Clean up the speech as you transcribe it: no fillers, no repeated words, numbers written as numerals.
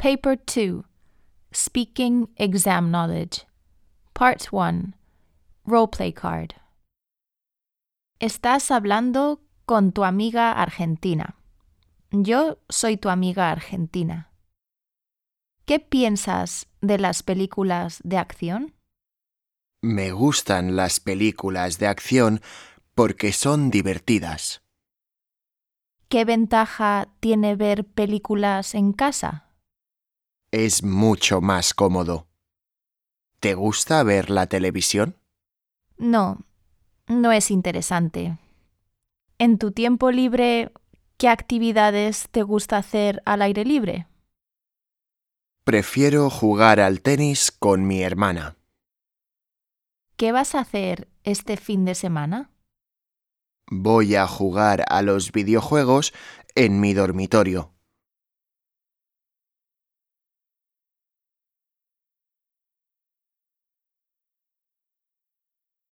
Paper 2. Speaking Exam Knowledge. Part 1. Roleplay card. Estás hablando con tu amiga argentina. Yo soy tu amiga argentina. ¿Qué piensas de las películas de acción? Me gustan las películas de acción porque son divertidas. ¿Qué ventaja tiene ver películas en casa? Es mucho más cómodo. ¿Te gusta ver la televisión? No es interesante. En tu tiempo libre, ¿qué actividades te gusta hacer al aire libre? Prefiero jugar al tenis con mi hermana. ¿Qué vas a hacer este fin de semana? Voy a jugar a los videojuegos en mi dormitorio.